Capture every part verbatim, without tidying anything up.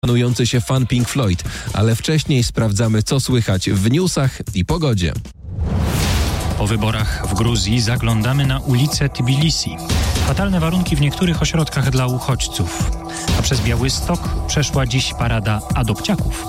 Panujący się fan Pink Floyd, ale wcześniej sprawdzamy, co słychać w newsach i pogodzie. Po wyborach w Gruzji zaglądamy na ulicę Tbilisi. Fatalne warunki w niektórych ośrodkach dla uchodźców. A przez Białystok przeszła dziś parada adopciaków.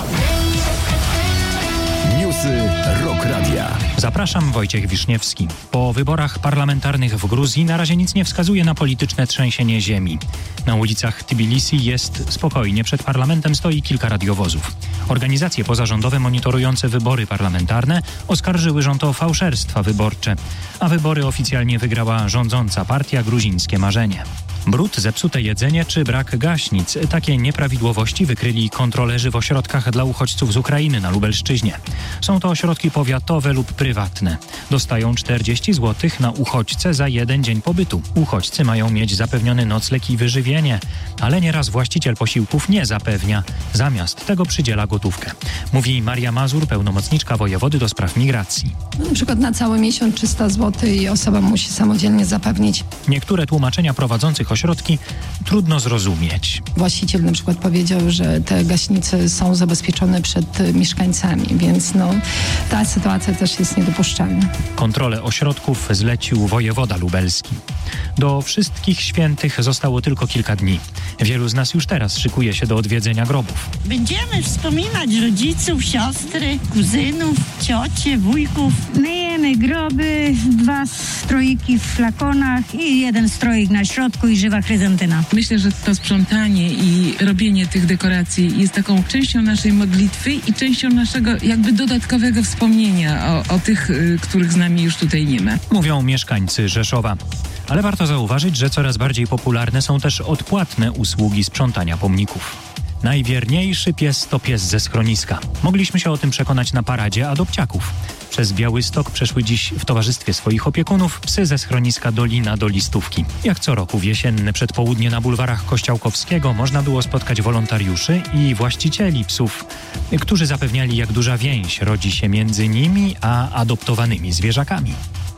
Newsy Rock Radia. Zapraszam, Wojciech Wiszniewski. Po wyborach parlamentarnych w Gruzji na razie nic nie wskazuje na polityczne trzęsienie ziemi. Na ulicach Tbilisi jest spokojnie. Przed parlamentem stoi kilka radiowozów. Organizacje pozarządowe monitorujące wybory parlamentarne oskarżyły rząd o fałszerstwa wyborcze, a wybory oficjalnie wygrała rządząca partia Gruzińskie Marzenie. Brud, zepsute jedzenie czy brak gaśnic. Takie nieprawidłowości wykryli kontrolerzy w ośrodkach dla uchodźców z Ukrainy na Lubelszczyźnie. Są to ośrodki powiatowe lub prywatne. Dostają czterdzieści złotych na uchodźcę za jeden dzień pobytu. Uchodźcy mają mieć zapewniony nocleg i wyżywienie, ale nieraz właściciel posiłków nie zapewnia. Zamiast tego przydziela gotówkę. Mówi Maria Mazur, pełnomocniczka wojewody do spraw migracji. Na przykład na cały miesiąc trzysta złotych i osoba musi samodzielnie zapewnić. Niektóre tłumaczenia prowadzących ośrodki trudno zrozumieć. Właściciel na przykład powiedział, że te gaśnice są zabezpieczone przed mieszkańcami, więc no, ta sytuacja też jest niedopuszczalna. Kontrolę ośrodków zlecił wojewoda lubelski. Do wszystkich świętych zostało tylko kilka dni. Wielu z nas już teraz szykuje się do odwiedzenia grobów. Będziemy wspominać rodziców, siostry, kuzynów, ciocie, wujków. Myjemy groby, dwa stroiki w flakonach i jeden stroik na środku i żywa chryzantyna. Myślę, że to sprzątanie i robienie tych dekoracji jest taką częścią naszej modlitwy i częścią naszego jakby dodatkowego wspomnienia o, o tych, y, których z nami już tutaj nie ma. Mówią mieszkańcy Rzeszowa. Ale warto zauważyć, że coraz bardziej popularne są też odpłatne usługi sprzątania pomników. Najwierniejszy pies to pies ze schroniska. Mogliśmy się o tym przekonać na paradzie adopciaków. Przez Białystok przeszły dziś w towarzystwie swoich opiekunów psy ze schroniska Dolina do Listówki. Jak co roku w jesienne przedpołudnie na bulwarach Kościołkowskiego można było spotkać wolontariuszy i właścicieli psów, którzy zapewniali, jak duża więź rodzi się między nimi a adoptowanymi zwierzakami.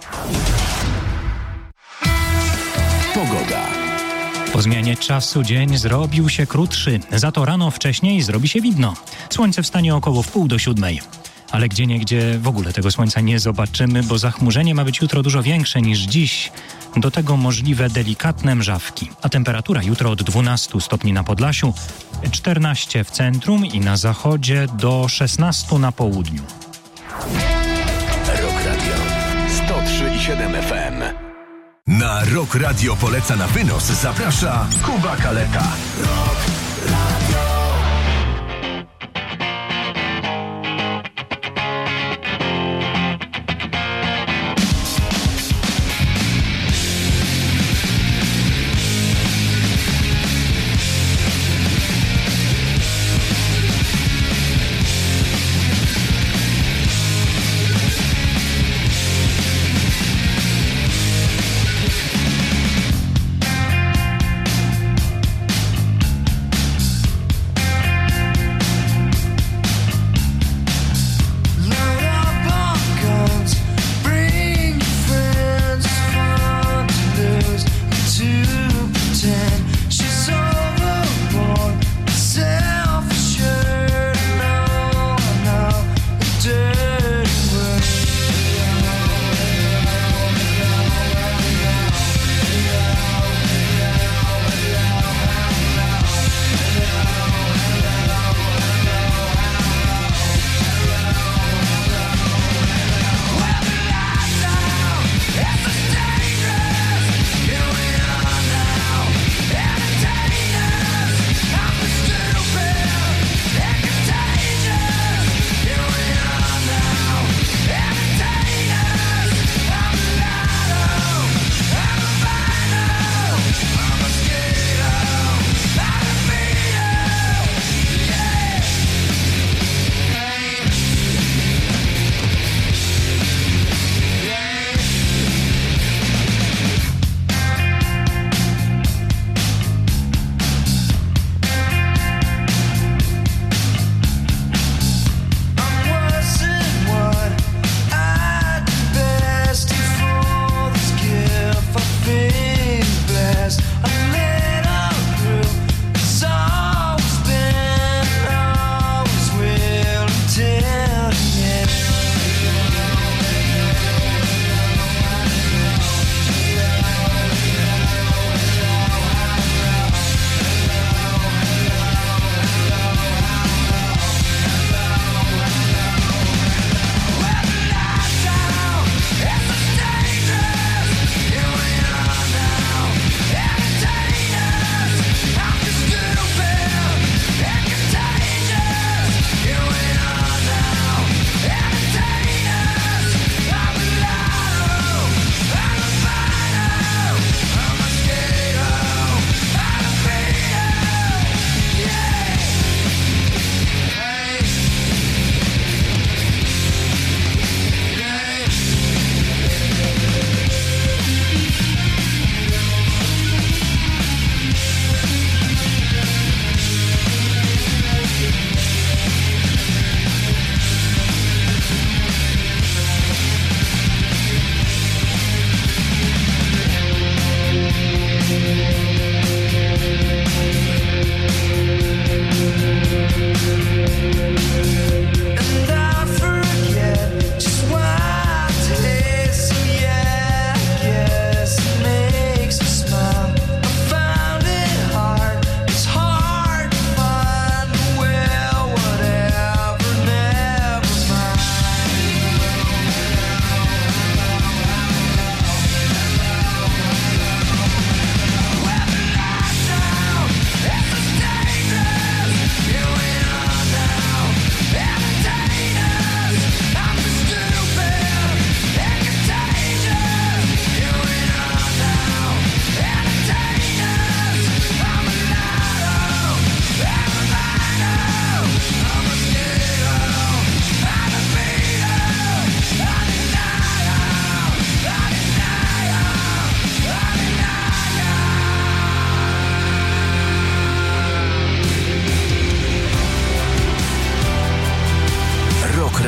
Pogoda. Po zmianie czasu dzień zrobił się krótszy, za to rano wcześniej zrobi się widno. Słońce wstanie około w pół do siódmej. Ale gdzieniegdzie w ogóle tego słońca nie zobaczymy, bo zachmurzenie ma być jutro dużo większe niż dziś. Do tego możliwe delikatne mrzawki. A temperatura jutro od dwunastu stopni na Podlasiu, czternaście w centrum i na zachodzie do szesnastu na południu. Rock Radio sto trzy i siedem F M. Na Rock Radio poleca na wynos zaprasza Kuba Kaleta. Rock Radio.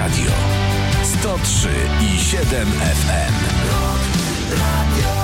Radio. sto trzy i siedem F M. Rock Radio.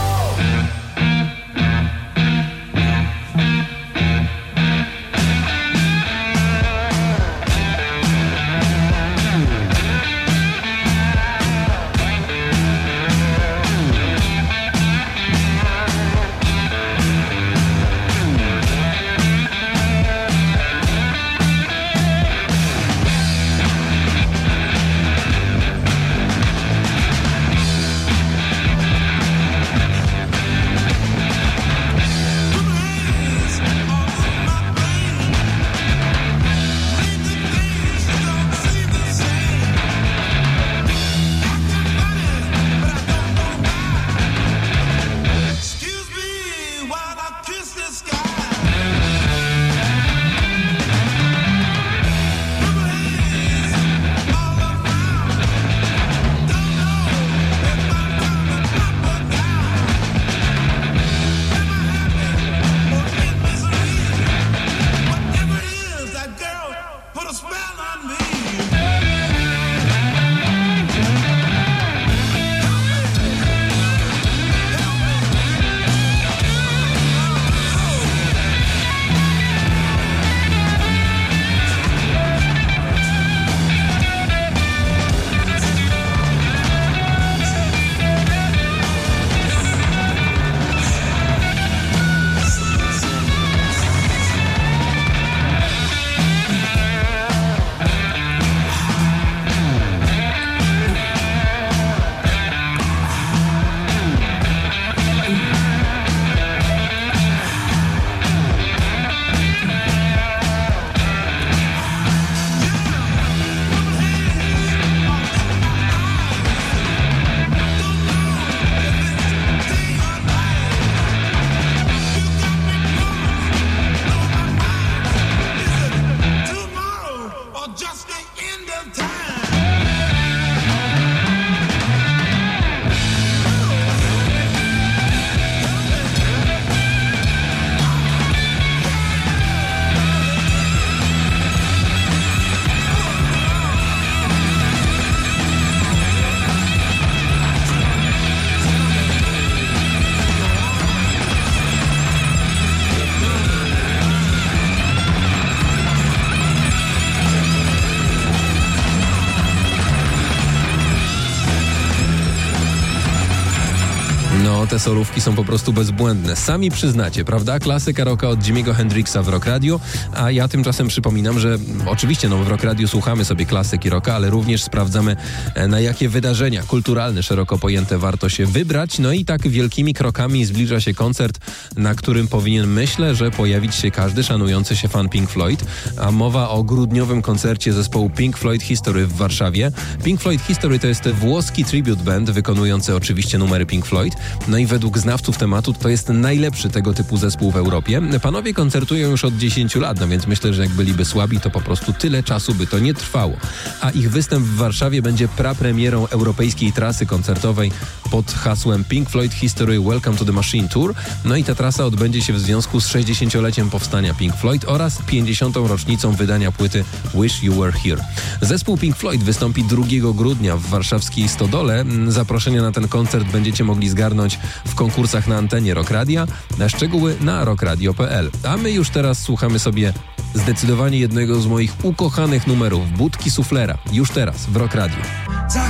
No, te solówki są po prostu bezbłędne. Sami przyznacie, prawda? Klasyka rocka od Jimiego Hendrixa w Rock Radio, a ja tymczasem przypominam, że oczywiście no, w Rock Radio słuchamy sobie klasyki rocka, ale również sprawdzamy, na jakie wydarzenia kulturalne, szeroko pojęte warto się wybrać. No i tak wielkimi krokami zbliża się koncert, na którym powinien, myślę, że pojawić się każdy szanujący się fan Pink Floyd, a mowa o grudniowym koncercie zespołu Pink Floyd History w Warszawie. Pink Floyd History to jest włoski tribute band wykonujący oczywiście numery Pink Floyd. No i według znawców tematu to jest najlepszy tego typu zespół w Europie. Panowie koncertują już od dziesięciu lat, no więc myślę, że jak byliby słabi, to po prostu tyle czasu by to nie trwało. A ich występ w Warszawie będzie prapremierą europejskiej trasy koncertowej pod hasłem Pink Floyd History Welcome to the Machine Tour. No i ta trasa odbędzie się w związku z sześćdziesięcioleciem powstania Pink Floyd oraz pięćdziesiątą rocznicą wydania płyty Wish You Were Here. Zespół Pink Floyd wystąpi drugiego grudnia w warszawskiej Stodole. Zaproszenia na ten koncert będziecie mogli zgarnąć w konkursach na antenie Rock Radia. Szczegóły na rock radio kropka p l. A my już teraz słuchamy sobie zdecydowanie jednego z moich ukochanych numerów, Budki Suflera. Już teraz w Rock Radio. Za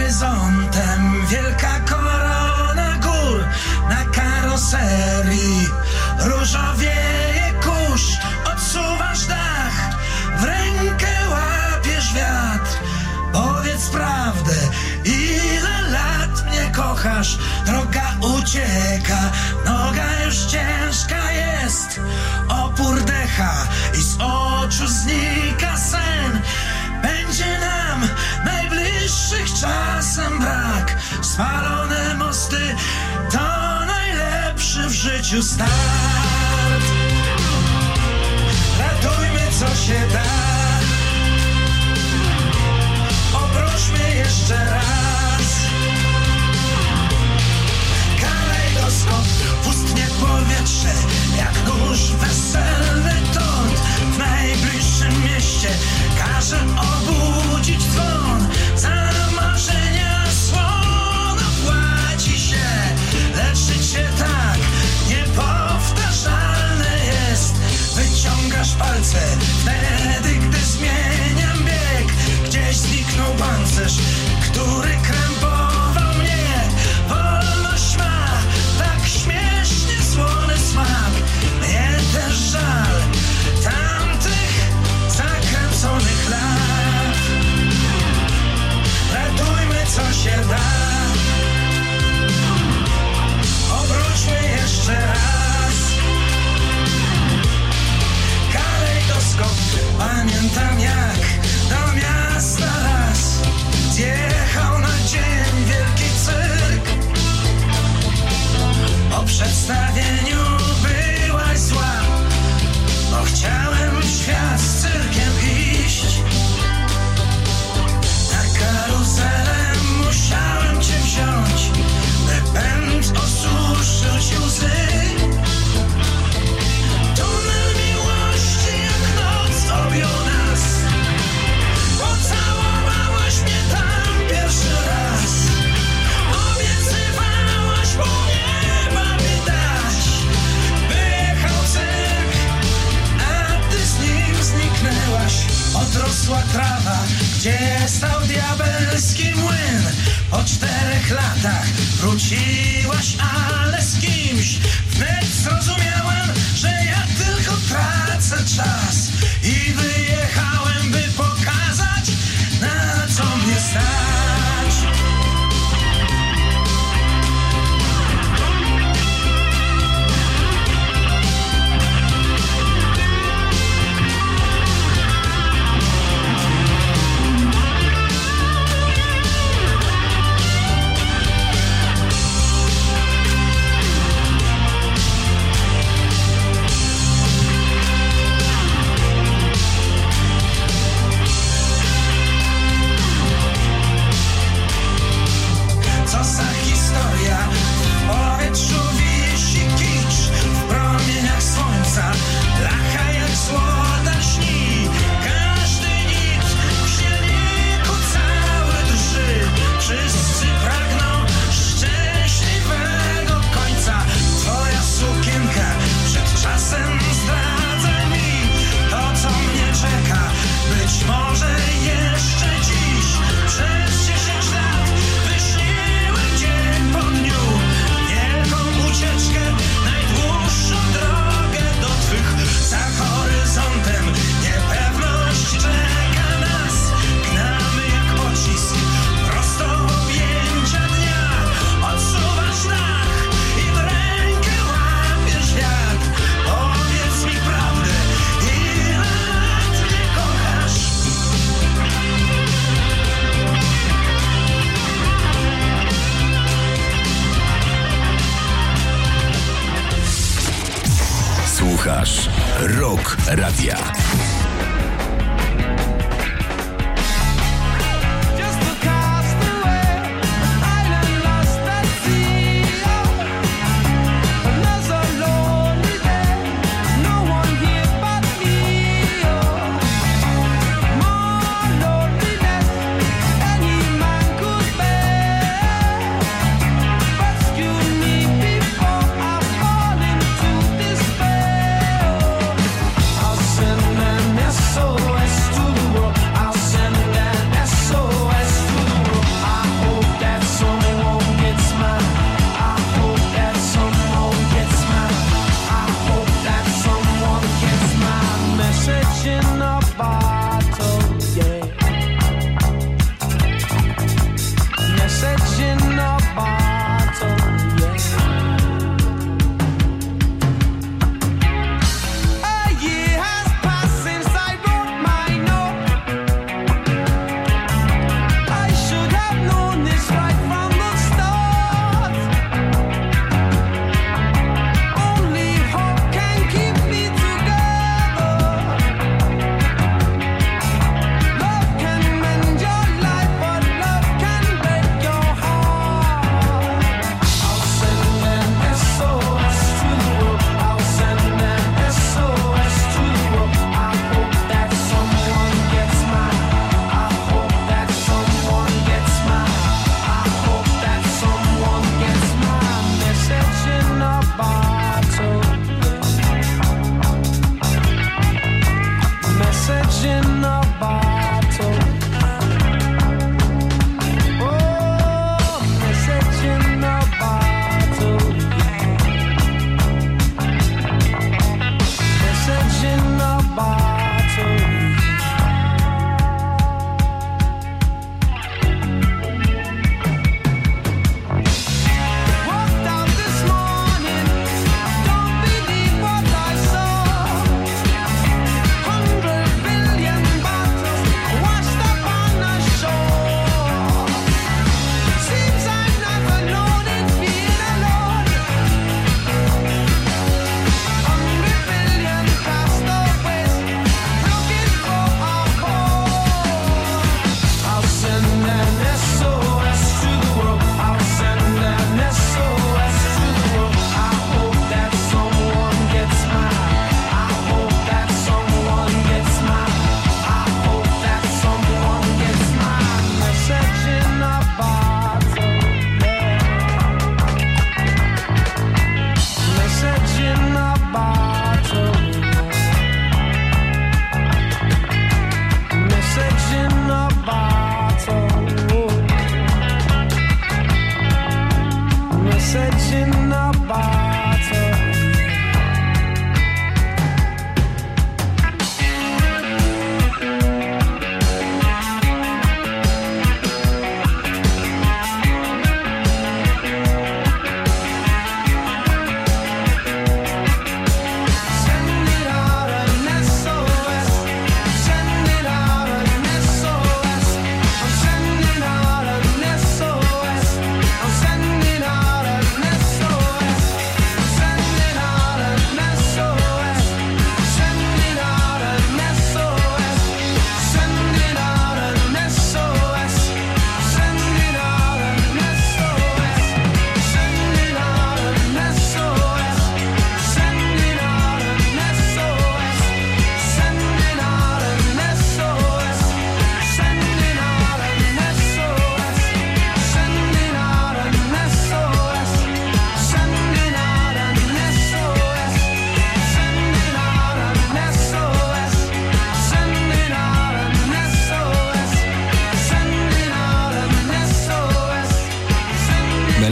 horyzontem wielka korona gór, na karoserii różowieje kurz. Odsuwasz dach, w rękę łapiesz wiatr. Powiedz prawdę, ile lat mnie kochasz. Droga ucieka, noga już ciężka jest. Opór decha i z oczu znika sen. Będzie nam najbliższych czasem brak. Spalone mosty to najlepszy w życiu start. Ratujmy co się da. Obrożmy jeszcze raz. Kalejdoskop, pustnie powietrze, jak kurz weselny tort. W najbliższym mieście każe obudzić dzwon. urosła trawa, gdzie stał diabelski młyn. Po czterech latach wróciłaś, ale z kimś. Wnet zrozumiałem, że ja tylko tracę czas i wyjechałem, by pokazać, na co mnie stać. Lacha jak złota śni, każdy nikt w silniku cały drży. Wszyscy pragną szczęśliwego końca. Twoja sukienka przed czasem zdradza mi to, co mnie czeka. Być może jeszcze dziś, przez dziesięć lat wyśniłem dzień po dniu. Wielką ucieczkę, najdłuższą drogę do twych. Za horyzontem niepewność czeka nas. Gnamy jak pocisk prosto w objęcia dnia. Odsuwasz dach i w rękę łapiesz wiatr. Powiedz mi prawdę, ile lat mnie kochasz? Słuchasz Rock Radia.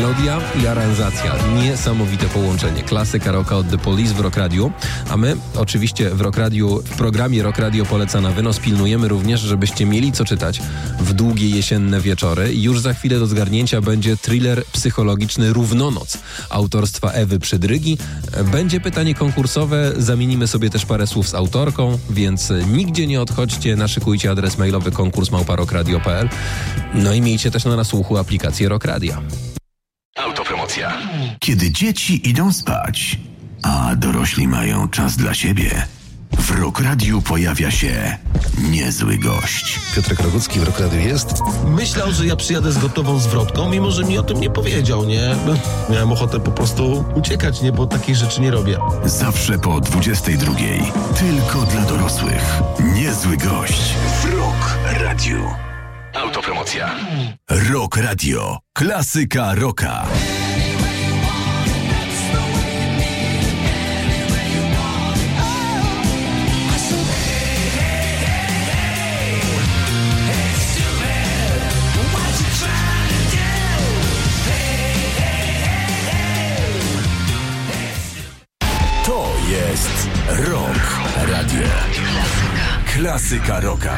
Melodia i aranżacja. Niesamowite połączenie. Klasyka rocka od The Police w Rock Radio, a my oczywiście w Rock Radio, w programie Rock Radio Poleca na wynos pilnujemy również, żebyście mieli co czytać w długie jesienne wieczory. I już za chwilę do zgarnięcia będzie thriller psychologiczny Równonoc autorstwa Ewy Przydrygi. Będzie pytanie konkursowe, zamienimy sobie też parę słów z autorką, więc nigdzie nie odchodźcie, naszykujcie adres mailowy konkurs małpa rockradio kropka p l. No i miejcie też na nasłuchu aplikację Rock Radia. Autopromocja. Kiedy dzieci idą spać, a dorośli mają czas dla siebie, w Rock Radiu pojawia się niezły gość. Piotrek Rogucki w Rock Radiu jest. Myślał, że ja przyjadę z gotową zwrotką, mimo że mi o tym nie powiedział, nie? Miałem ochotę po prostu uciekać, nie? Bo takich rzeczy nie robię. Zawsze po dwudziestej drugiej. Tylko dla dorosłych. Niezły gość w Rock Radiu. Autopromocja. Rock Radio. Klasyka rocka. To jest Rock Radio. Klasyka rocka.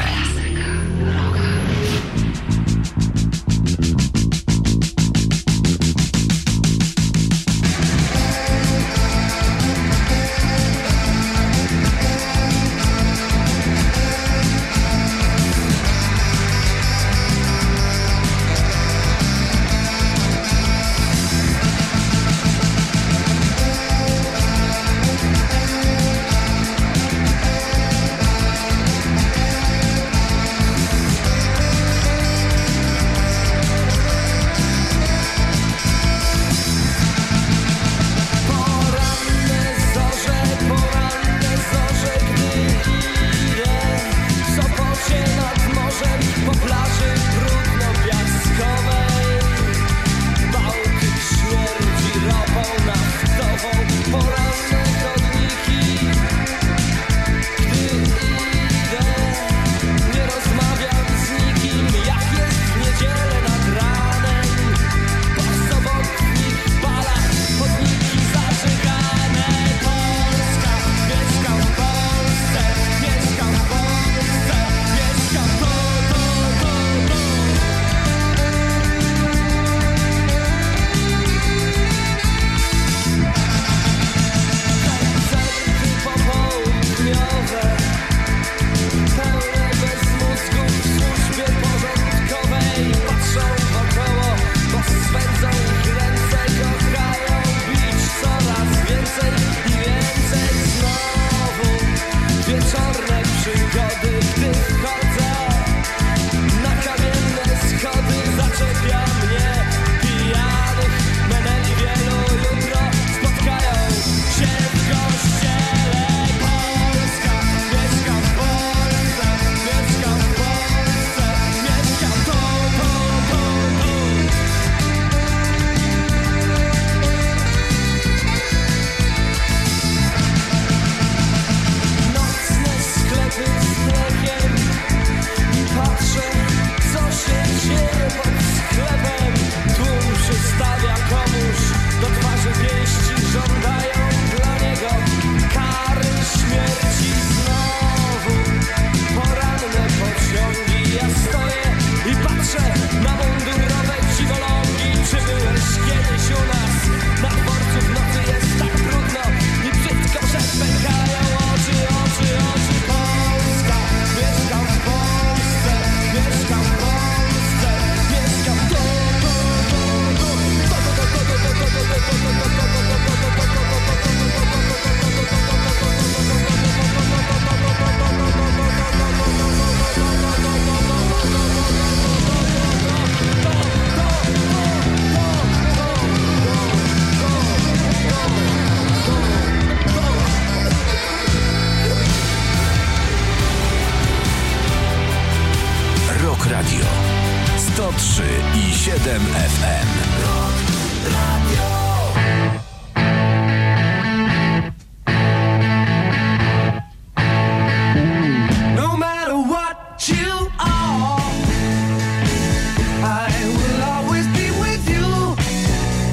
sto trzy i siedem F M. No matter what you are, I will always be with you.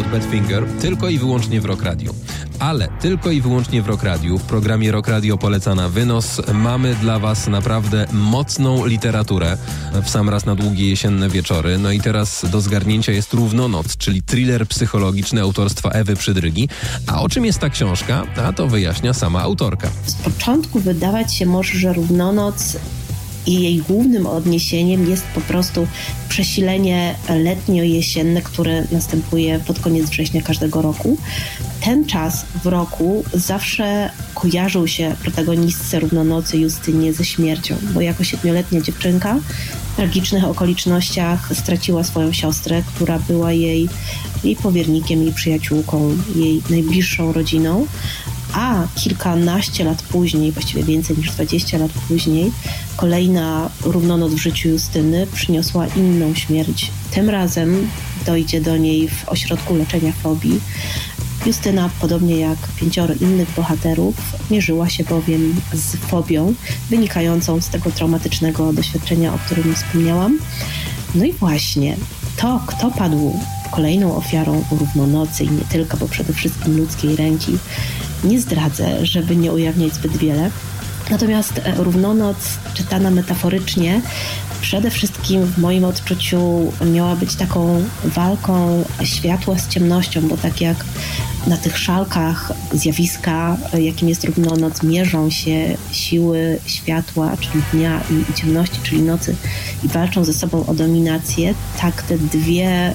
Badfinger tylko i wyłącznie w Rock Radio. Ale tylko i wyłącznie w Rock Radio, w programie Rock Radio Poleca na wynos, mamy dla Was naprawdę mocną literaturę w sam raz na długie jesienne wieczory. No i teraz do zgarnięcia jest Równonoc, czyli thriller psychologiczny autorstwa Ewy Przydrygi. A o czym jest ta książka? A to wyjaśnia sama autorka. Z początku wydawać się może, że Równonoc i jej głównym odniesieniem jest po prostu przesilenie letnio-jesienne, które następuje pod koniec września każdego roku. Ten czas w roku zawsze kojarzył się protagonistce Równonocy Justynie ze śmiercią, bo jako siedmioletnia dziewczynka w tragicznych okolicznościach straciła swoją siostrę, która była jej, jej powiernikiem, jej przyjaciółką, jej najbliższą rodziną. A kilkanaście lat później, właściwie więcej niż dwadzieścia lat później, kolejna równonoc w życiu Justyny przyniosła inną śmierć. Tym razem dojdzie do niej w ośrodku leczenia fobii. Justyna, podobnie jak pięcioro innych bohaterów, mierzyła się bowiem z fobią wynikającą z tego traumatycznego doświadczenia, o którym wspomniałam. No i właśnie to, kto padł kolejną ofiarą równonocy i nie tylko, bo przede wszystkim ludzkiej ręki, nie zdradzę, żeby nie ujawniać zbyt wiele. Natomiast Równonoc, czytana metaforycznie, przede wszystkim w moim odczuciu miała być taką walką światła z ciemnością, bo tak jak na tych szalkach zjawiska, jakim jest równonoc, mierzą się siły światła, czyli dnia i ciemności, czyli nocy, i walczą ze sobą o dominację, tak te dwie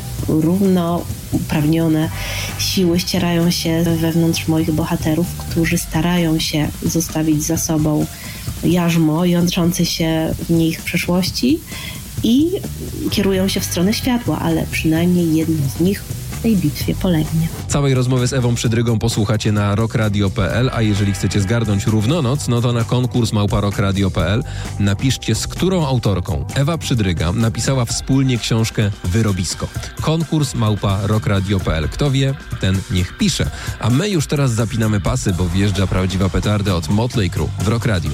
równouprawnione siły ścierają się wewnątrz moich bohaterów, którzy starają się zostawić za sobą jarzmo jątrzące się w nich przeszłości i kierują się w stronę światła, ale przynajmniej jeden z nich w tej bitwie polegnie. Całej rozmowy z Ewą Przydrygą posłuchacie na rockradio kropka p l, a jeżeli chcecie zgarnąć Równonoc, no to na konkurs małpa rockradio kropka p l napiszcie, z którą autorką Ewa Przydryga napisała wspólnie książkę Wyrobisko. Konkurs małpa rockradio kropka p l. Kto wie, ten niech pisze. A my już teraz zapinamy pasy, bo wjeżdża prawdziwa petarda od Motley Crue w Rock Radio.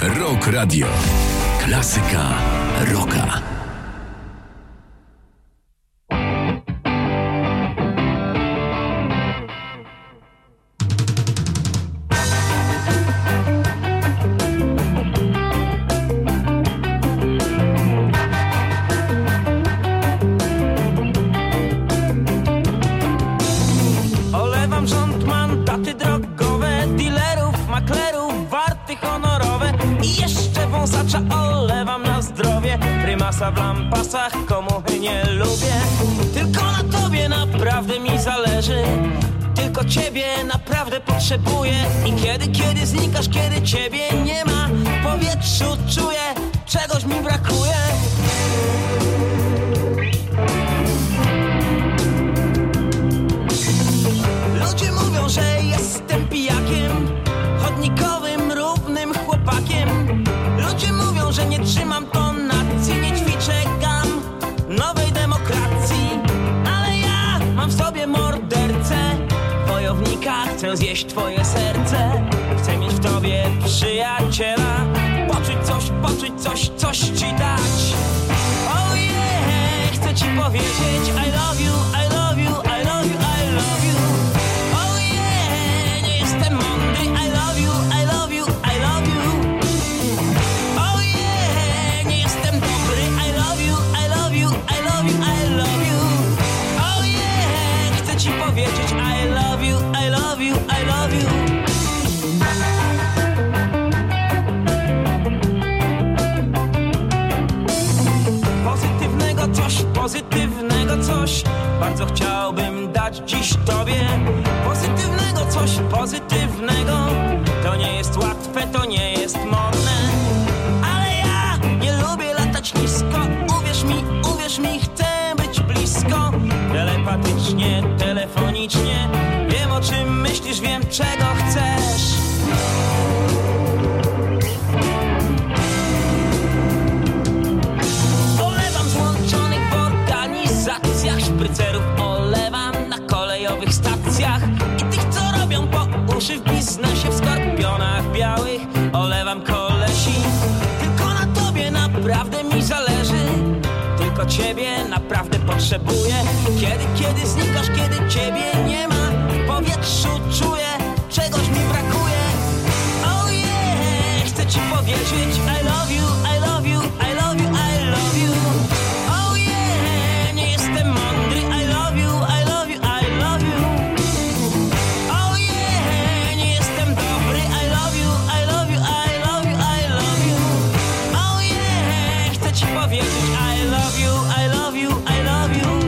Rock Radio. Klasyka rocka. Olewam na zdrowie, prymasa w lampasach, komu nie lubię. Tylko na tobie naprawdę mi zależy, tylko ciebie naprawdę potrzebuję. I kiedy, kiedy znikasz, kiedy ciebie nie ma, w powietrzu czuję, czegoś mi brakuje. Ludzie mówią, że jestem pijakiem, chodnikowym, równym chłopakiem. Ludzie mówią, że nie trzymam tonacji, nie ćwiczę gam nowej demokracji. Ale ja mam w sobie mordercę, wojownika, chcę zjeść twoje serce. Chcę mieć w tobie przyjaciela, poczuć coś, poczuć coś, coś ci dać. Oh yeah, chcę ci powiedzieć I love you, I love you, I love you, I love you. Oh yeah, nie jestem mądry, I love you, I love you, I love you. Powiedzieć I love you, I love you, I love you. Pozytywnego coś, pozytywnego coś bardzo chciałbym dać dziś tobie. Pozytywnego coś, pozytywnego. To nie jest łatwe, to nie jest modne, ale ja nie lubię latać nisko. Uwierz mi, uwierz mi, chcę być blisko. Telepatycznie, telefonicznie. Wiem, o czym myślisz, wiem, czego chcesz. Olewam złączonych w organizacjach, szprycerów olewam na kolejowych stacjach i tych, co robią po uszy w biznesie, w skorpionach białych olewam kolesi. Tylko na tobie naprawdę mi zależy, tylko ciebie naprawdę potrzebuję. Kiedy, kiedy znikasz, kiedy ciebie nie ma, w powietrzu czuję, czegoś mi brakuje. Oh yeah, chcę ci powiedzieć I love you, I love you, I love you, I love you. Oh yeah, nie jestem mądry, I love you, I love you, I love you. Oh yeah, nie jestem dobry, I love you, I love you, I love you, I love you. Oh yeah, chcę ci powiedzieć I love you, I love you, I love you.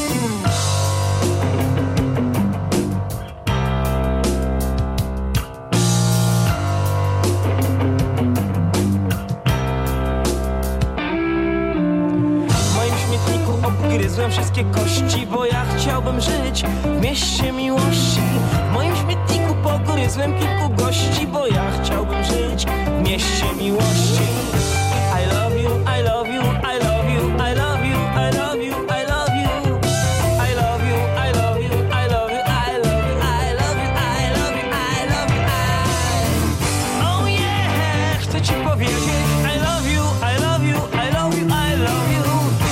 Obgryzłem wszystkie kości, bo ja chciałbym żyć w mieście miłości. W moim śmietniku pogryzłem kilku gości, bo ja chciałbym żyć w mieście miłości. I love you, I love you, I love you, I love you, I love you, I love you. I love you, I love you, I love you, I love you, I love you, I love you, I love you, I. Oh yeah, chcę ci powiedzieć I love you, I love you, I love you, I love you.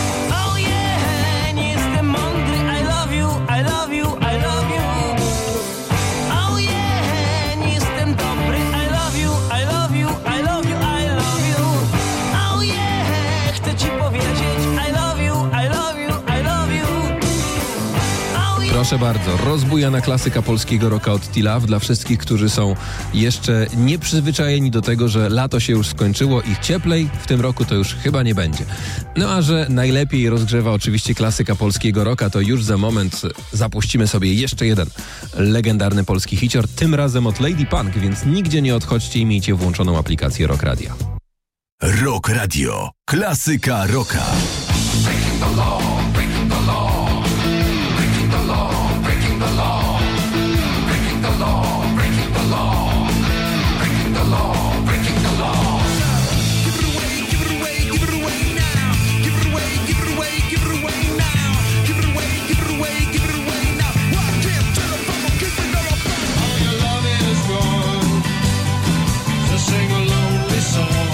Proszę bardzo, rozbujana klasyka polskiego rocka od T-Love dla wszystkich, którzy są jeszcze nieprzyzwyczajeni do tego, że lato się już skończyło i cieplej w tym roku to już chyba nie będzie. No a że najlepiej rozgrzewa oczywiście klasyka polskiego rocka, to już za moment zapuścimy sobie jeszcze jeden legendarny polski hicior, tym razem od Lady Punk, więc nigdzie nie odchodźcie i miejcie włączoną aplikację Rock Radio. Rock Radio. Klasyka rocka. Breaking the law, breaking the law. Breaking the law, breaking the law. Breaking the law, breaking the law. Breaking the law, breaking the law. Give it away, give it away, give it away now. Give it away, give it away, give it away now. Give it away, give it away, give it away now. Rock him to the bubble, keep it all up. All your love is gone. Just sing a lonely song.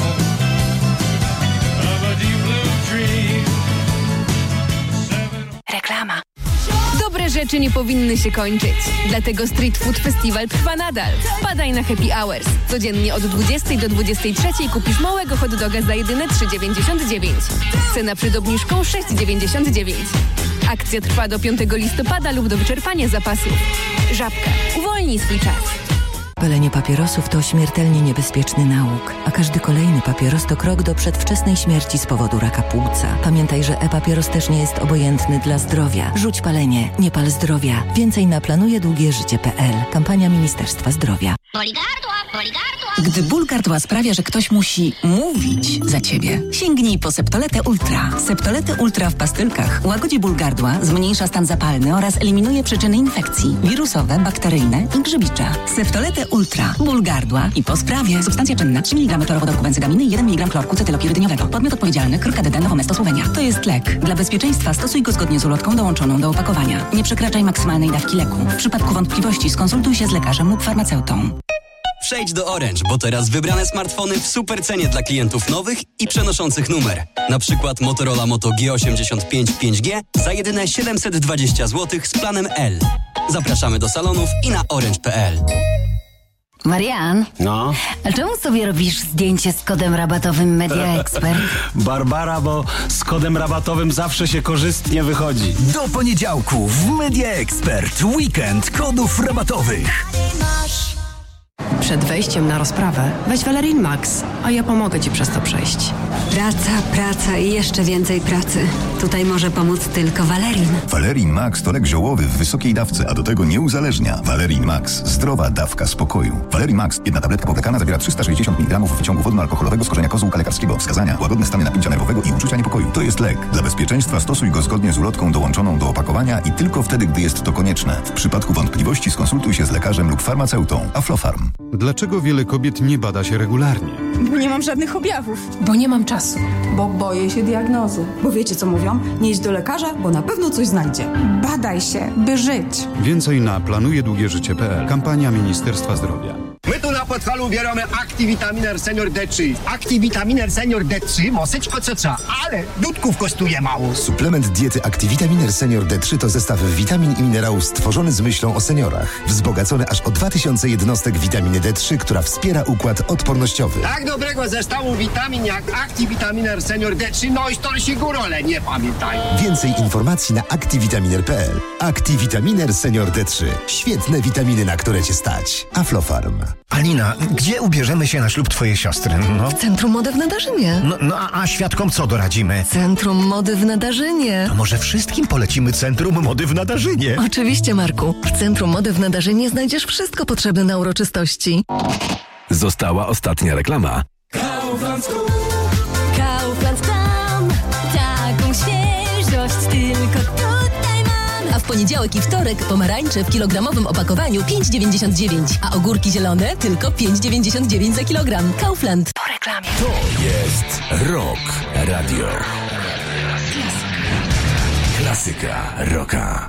rzeczy nie powinny się kończyć. Dlatego Street Food Festival trwa nadal. Wpadaj na Happy Hours. Codziennie od dwudziestej do dwudziestej trzeciej kupisz małego hot doga za jedyne trzy dziewięćdziesiąt dziewięć. Cena przed obniżką sześć dziewięćdziesiąt dziewięć. Akcja trwa do piątego listopada lub do wyczerpania zapasów. Żabka. Uwolnij swój czas. Palenie papierosów to śmiertelnie niebezpieczny nałóg, a każdy kolejny papieros to krok do przedwczesnej śmierci z powodu raka płuca. Pamiętaj, że e-papieros też nie jest obojętny dla zdrowia. Rzuć palenie, nie pal zdrowia. Więcej na planuje długie życie kropka pe el. Kampania Ministerstwa Zdrowia. Boli gardła, boli gardła. Gdy ból gardła sprawia, że ktoś musi mówić za ciebie, sięgnij po Septoletę Ultra. Septoletę Ultra w pastylkach łagodzi ból gardła, zmniejsza stan zapalny oraz eliminuje przyczyny infekcji wirusowe, bakteryjne i grzybicze. Septoletę Ultra. Ból gardła i po sprawie. Substancja czynna trzy miligramy chlorowodorku benzygaminy i jeden miligram chlorku cetylopirydyniowego. Podmiot odpowiedzialny K R K D D Nowo Mesto Słowenia. To jest lek. Dla bezpieczeństwa stosuj go zgodnie z ulotką dołączoną do opakowania. Nie przekraczaj maksymalnej dawki leku. W przypadku wątpliwości skonsultuj się z lekarzem lub farmaceutą. Przejdź do Orange, bo teraz wybrane smartfony w super cenie dla klientów nowych i przenoszących numer. Na przykład Motorola Moto G osiemdziesiąt pięć pięć G za jedyne siedemset dwadzieścia złotych z planem L. Zapraszamy do salonów i na orange kropka pe el. Marian, no? A czemu sobie robisz zdjęcie z kodem rabatowym Media Expert? Barbara, bo z kodem rabatowym zawsze się korzystnie wychodzi. Do poniedziałku w Media Expert. Weekend kodów rabatowych. Przed wejściem na rozprawę weź Valerin Max, a ja pomogę Ci przez to przejść. Praca, praca i jeszcze więcej pracy. Tutaj może pomóc tylko Valerin. Valerin Max to lek ziołowy w wysokiej dawce, a do tego nie uzależnia. Valerin Max. Zdrowa dawka spokoju. Valerin Max. Jedna tabletka powlekana zawiera trzysta sześćdziesiąt miligramów wyciągu wodno-alkoholowego z korzenia kozłka lekarskiego. Wskazania: łagodne stany napięcia nerwowego i uczucia niepokoju. To jest lek. Dla bezpieczeństwa stosuj go zgodnie z ulotką dołączoną do opakowania i tylko wtedy, gdy jest to konieczne. W przypadku wątpliwości skonsultuj się z lekarzem lub farmaceutą. Aflofarm. Dlaczego wiele kobiet nie bada się regularnie? Bo nie mam żadnych objawów. Bo nie mam czasu. Bo boję się diagnozy. Bo wiecie co mówią? Nie idź do lekarza, bo na pewno coś znajdzie. Badaj się, by żyć. Więcej na planuje długie życie kropka pe el. Kampania Ministerstwa Zdrowia. My tu na Podhalu bierzemy Activitaminer Senior D trzy. Activitaminer Senior D trzy moseczko co trzeba, ale dudków kosztuje mało. Suplement diety Activitaminer Senior D trzy to zestaw witamin i minerałów stworzony z myślą o seniorach. Wzbogacony aż o dwa tysiące jednostek witaminy D trzy, która wspiera układ odpornościowy. Tak dobrego zestawu witamin jak Activitaminer Senior D trzy, no i storsi górole, nie pamiętają. Więcej informacji na activitaminer kropka pe el. Activitaminer Senior D trzy. Świetne witaminy, na które Cię stać. Aflofarm. Alina, gdzie ubierzemy się na ślub twojej siostry? No. W Centrum Mody w Nadarzynie. No, no a, a świadkom co doradzimy? Centrum Mody w Nadarzynie. To może wszystkim polecimy Centrum Mody w Nadarzynie. Oczywiście, Marku. W Centrum Mody w Nadarzynie znajdziesz wszystko potrzebne na uroczystości. Została ostatnia reklama. Kaufland, Kaufland tam, taką świeżość tylko tutaj mam. A w poniedziałek i wtorek pomarańcze w kilogramowym opakowaniu pięć dziewięćdziesiąt dziewięć, a ogórki zielone tylko pięć dziewięćdziesiąt dziewięć za kilogram. Kaufland. Po reklamie. To jest Rock Radio. Klasyka rocka.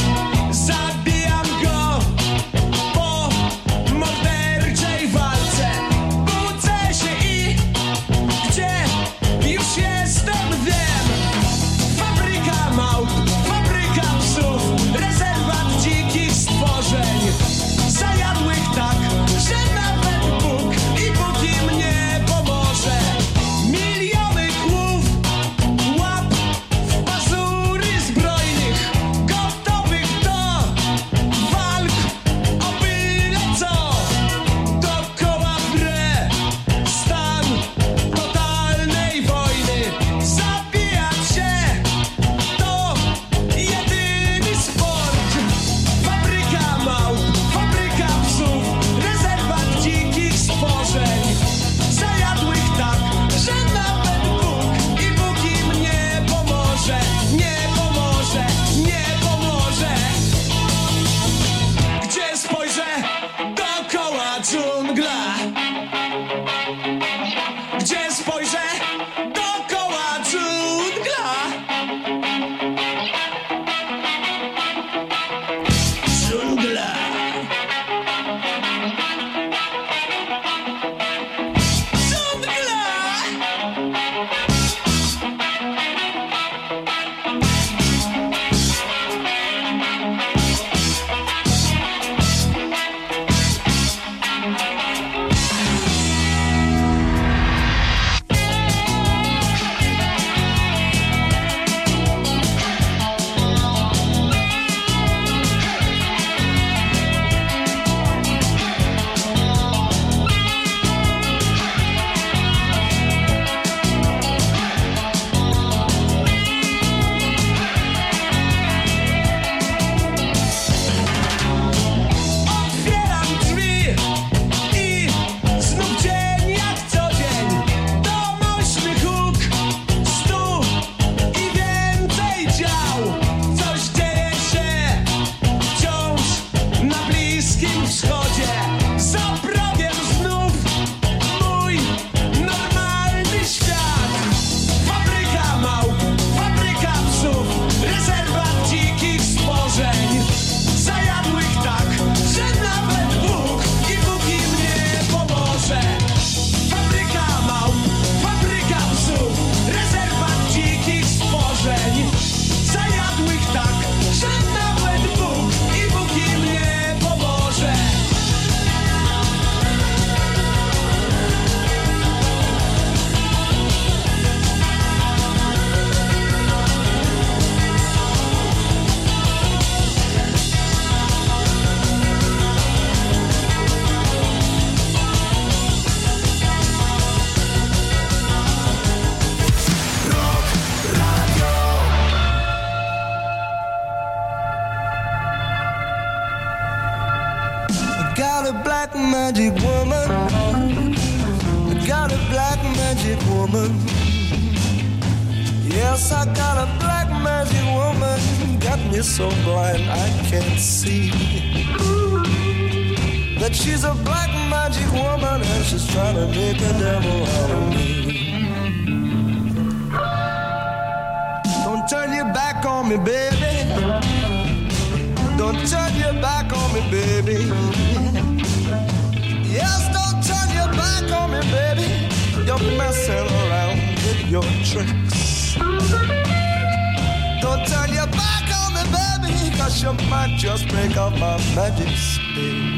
Zabijam go po morderczej walce. black magic woman. I got a black magic woman. Yes, I got a black magic woman. Got me so blind I can't see that she's a black magic woman and she's trying to make a devil out of me. Don't turn your back on me, baby. Don't turn your back on me, baby. Yes, don't turn your back on me, baby. You're messing around with your tricks. Don't turn your back on me, baby, cause you might just break up my magic stick.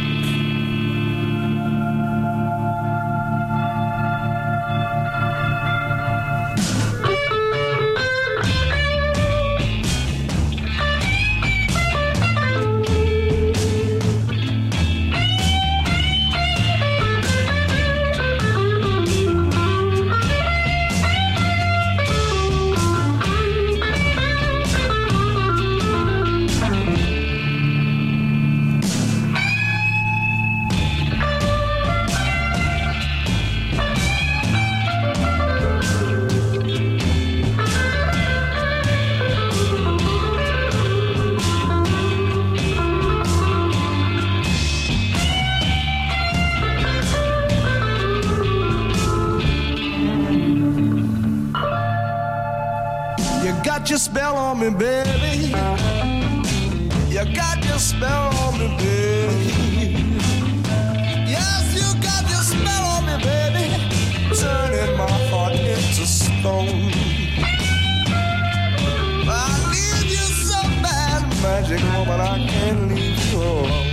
Your spell on me, baby. You got your spell on me, baby. Yes, you got your spell on me, baby. Turning my heart into stone. I need you so bad, magic woman, I can't leave you alone.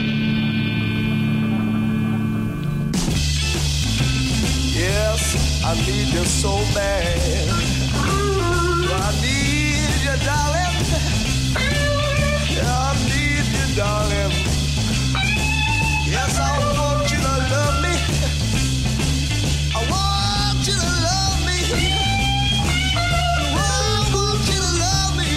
Yes, I need you so bad. I need you, darling. I need you, darling. Yes, I want you to love me. I want you to love me. I want you to love me.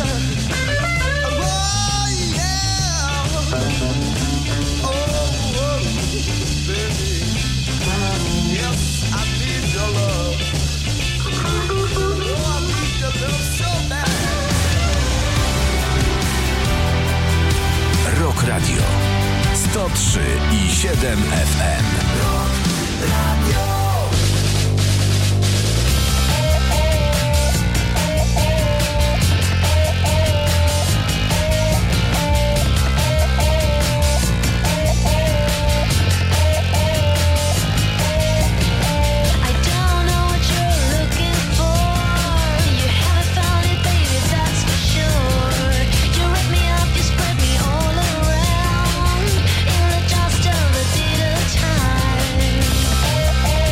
Oh, yeah. Oh, oh, baby. Yes, I need your love. Rock Radio sto trzy i siedem F M. Rock Radio. Time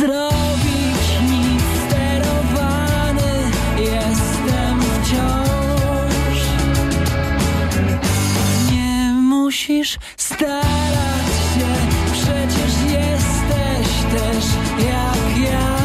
zrobić nic, sterowany jestem wciąż. Nie musisz starać się, przecież jesteś też jak ja.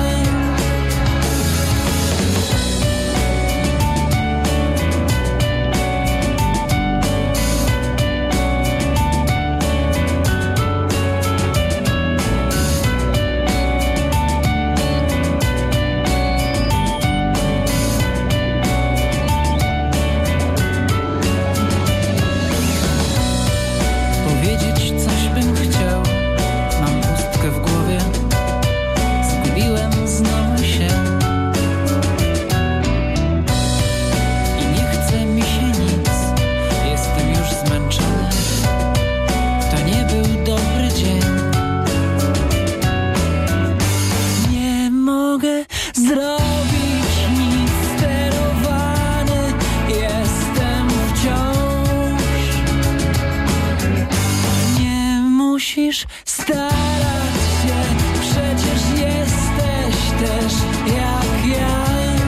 Musisz starać się, przecież jesteś też jak ja.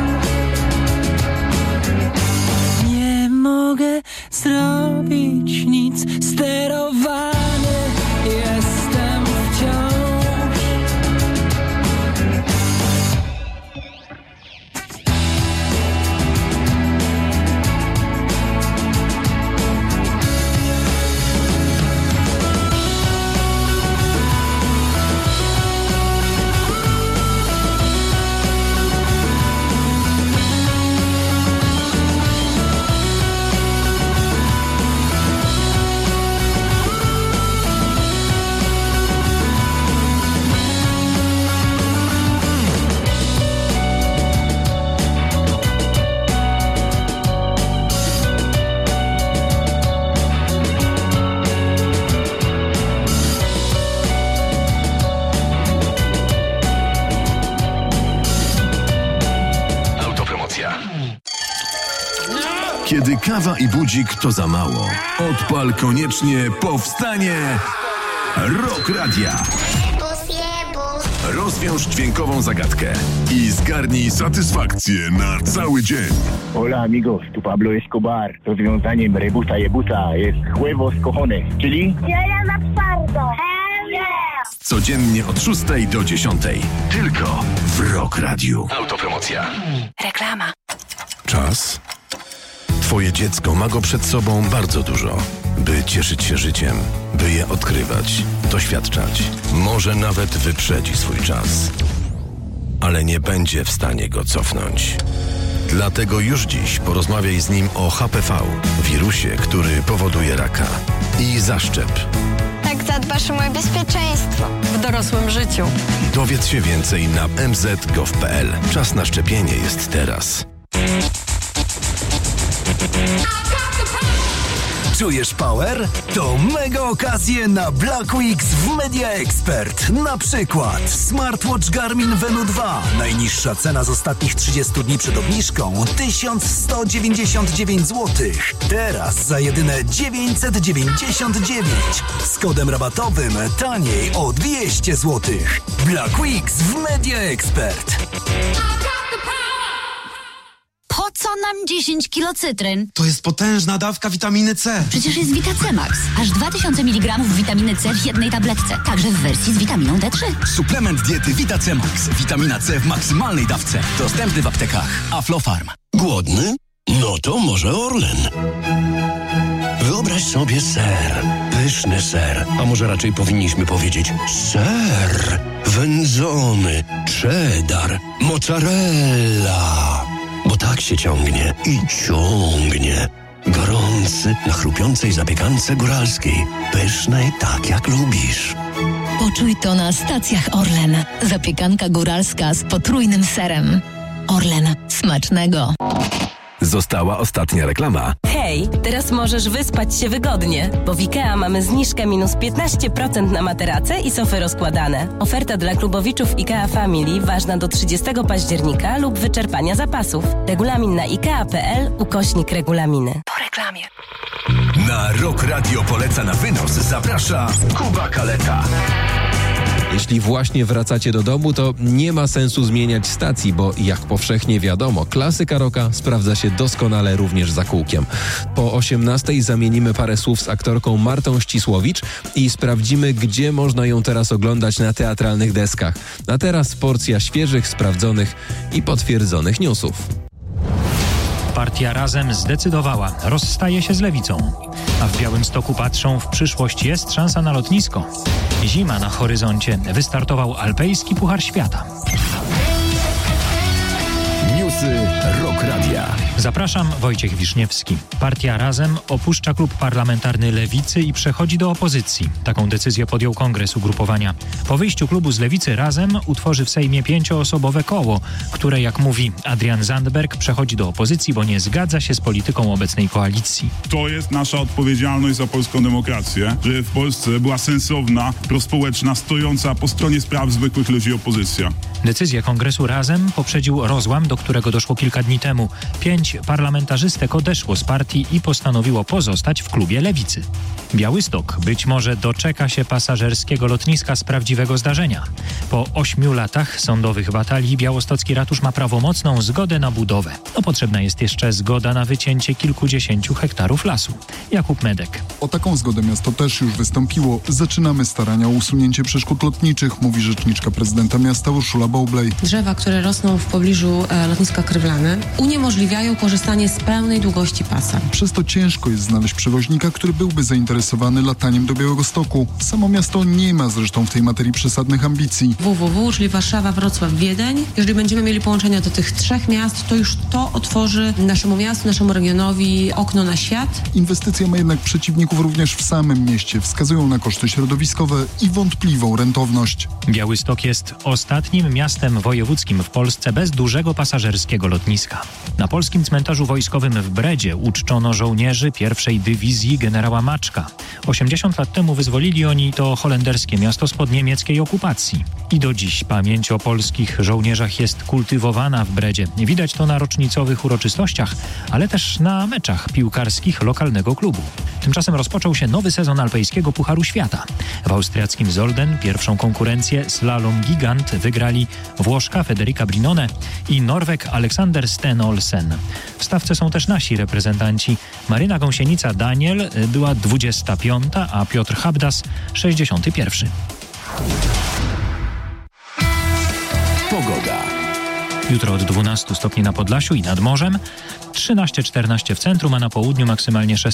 Nie mogę zrobić nic, sterowany jestem wciąż. Kiedy kawa i budzik to za mało, odpal koniecznie Powstanie Rock Radia. Rozwiąż dźwiękową zagadkę i zgarnij satysfakcję na cały dzień. Hola amigos, tu Pablo Escobar. Rozwiązaniem rebusa jebusa jest huevos cojones, czyli... Jaja na twardo. Codziennie od szóstej do dziesiątej. Tylko w Rock Radiu. Autopromocja. Reklama. Czas. Twoje dziecko ma go przed sobą bardzo dużo, by cieszyć się życiem, by je odkrywać, doświadczać. Może nawet wyprzedzi swój czas, ale nie będzie w stanie go cofnąć. Dlatego już dziś porozmawiaj z nim o H P V, wirusie, który powoduje raka, i zaszczep. Tak zadbasz o moje bezpieczeństwo w dorosłym życiu. Dowiedz się więcej na m z kropka gov kropka p l. Czas na szczepienie jest teraz. Czujesz power? To mega okazje na Black Weeks w Media Expert. Na przykład smartwatch Garmin Venu dwa. Najniższa cena z ostatnich trzydziestu dni przed obniżką tysiąc sto dziewięćdziesiąt dziewięć złotych. Teraz za jedyne dziewięćset dziewięćdziesiąt dziewięć. Z kodem rabatowym taniej o dwieście złotych. Black Weeks w Media Expert. Po co nam dziesięć kilo cytryn? To jest potężna dawka witaminy C. Przecież jest Vitac Max. Aż dwa tysiące miligramów witaminy C w jednej tabletce. Także w wersji z witaminą D trzy. Suplement diety Vitac Max. Witamina C w maksymalnej dawce. Dostępny w aptekach. Aflofarm. Głodny? No to może Orlen. Wyobraź sobie ser. Pyszny ser. A może raczej powinniśmy powiedzieć ser. Wędzony. Cheddar. Mozzarella. Bo tak się ciągnie i ciągnie. Gorący, na chrupiącej zapiekance góralskiej. Pysznej tak jak lubisz. Poczuj to na stacjach Orlen. Zapiekanka góralska z potrójnym serem. Orlen. Smacznego. Została ostatnia reklama. Hej, teraz możesz wyspać się wygodnie, bo w IKEA mamy zniżkę minus piętnaście procent na materace i sofy rozkładane. Oferta dla klubowiczów IKEA Family ważna do trzydziestego października lub wyczerpania zapasów. Regulamin na ikea kropka p l ukośnik regulaminy. Po reklamie. Na Rock Radio poleca na wynos zaprasza Kuba Kaleta. Jeśli właśnie wracacie do domu, to nie ma sensu zmieniać stacji, bo jak powszechnie wiadomo, klasyka rocka sprawdza się doskonale również za kółkiem. Po osiemnastej zamienimy parę słów z aktorką Martą Ścisłowicz i sprawdzimy, gdzie można ją teraz oglądać na teatralnych deskach. A teraz porcja świeżych, sprawdzonych i potwierdzonych newsów. Partia Razem zdecydowała, rozstaje się z Lewicą. A w Białymstoku patrzą, w przyszłość jest szansa na lotnisko. Zima na horyzoncie, wystartował Alpejski Puchar Świata. Newsy Rock Radia. Zapraszam, Wojciech Wiszniewski. Partia Razem opuszcza klub parlamentarny Lewicy i przechodzi do opozycji. Taką decyzję podjął kongres ugrupowania. Po wyjściu klubu z Lewicy Razem utworzy w Sejmie pięcioosobowe koło, które, jak mówi Adrian Zandberg, przechodzi do opozycji, bo nie zgadza się z polityką obecnej koalicji. To jest nasza odpowiedzialność za polską demokrację, że w Polsce była sensowna, prospołeczna, stojąca po stronie spraw zwykłych ludzi opozycja. Decyzję kongresu Razem poprzedził rozłam, do którego doszło kilka dni temu. Pięć parlamentarzystek odeszło z partii i postanowiło pozostać w klubie Lewicy. Białystok być może doczeka się pasażerskiego lotniska z prawdziwego zdarzenia. Po ośmiu latach sądowych batalii białostocki ratusz ma prawomocną zgodę na budowę. No potrzebna jest jeszcze zgoda na wycięcie kilkudziesięciu hektarów lasu. Jakub Medek. O taką zgodę miasto też już wystąpiło. Zaczynamy starania o usunięcie przeszkód lotniczych, mówi rzeczniczka prezydenta miasta Urszula Bowlej. Drzewa, które rosną w pobliżu e, lotniska Krywlany, uniemożliwiają korzystanie z pełnej długości pasa. Przez to ciężko jest znaleźć przewoźnika, który byłby zainteresowany lataniem do Białegostoku. Samo miasto nie ma zresztą w tej materii przesadnych ambicji. W W W, czyli Warszawa, Wrocław, Wiedeń. Jeżeli będziemy mieli połączenia do tych trzech miast, to już to otworzy naszemu miastu, naszemu regionowi okno na świat. Inwestycja ma jednak przeciwników również w samym mieście. Wskazują na koszty środowiskowe i wątpliwą rentowność. Białystok jest ostatnim miastem wojewódzkim w Polsce bez dużego pasażerskiego lotniska. Na polskim cmentarzu wojskowym w Bredzie uczczono żołnierzy pierwszej dywizji generała Maczka. osiemdziesiąt lat temu wyzwolili oni to holenderskie miasto spod niemieckiej okupacji. I do dziś pamięć o polskich żołnierzach jest kultywowana w Bredzie. Widać to na rocznicowych uroczystościach, ale też na meczach piłkarskich lokalnego klubu. Tymczasem rozpoczął się nowy sezon Alpejskiego Pucharu Świata. W austriackim Zolden pierwszą konkurencję slalom gigant wygrali Włoszka Federica Brinone i Norweg Aleksander Sten Olsen. W stawce są też nasi reprezentanci. Maryna Gąsienica-Daniel była dwudziesta piąta, a Piotr Habdas sześćdziesiąty pierwszy. Pogoda. Jutro od dwunastu stopni na Podlasiu i nad morzem, trzynaście czternaście w centrum, a na południu maksymalnie szesnaście.